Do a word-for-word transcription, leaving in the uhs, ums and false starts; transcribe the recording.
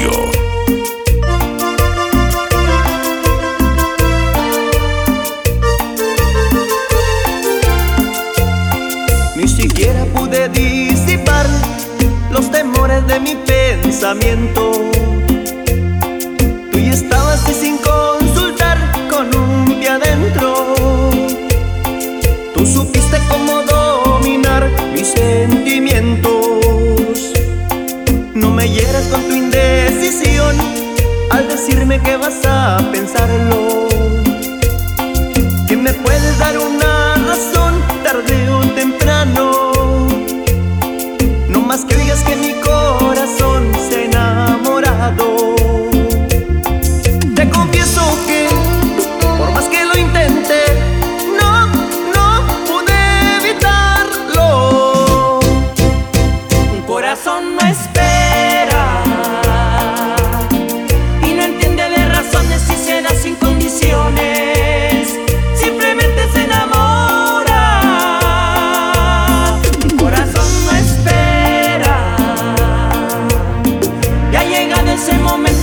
Radio. Ni siquiera pude disipar los temores de mi pensamiento. Tú ya estabas y sin consultar con un pie adentro. Tú supiste cómo dominar mis sentimientos. No me hieras con tu indecisión al decirme que vas a pensarlo, que me puedes dar una razón tarde o temprano. No más que digas que mi corazón se ha enamorado. Te confieso que por más que lo intenté, no, no pude evitarlo. Un corazón no espera y no entiende de razones si se da sin condiciones. Simplemente se enamora. Un corazón no espera. Ya ha llegado ese momento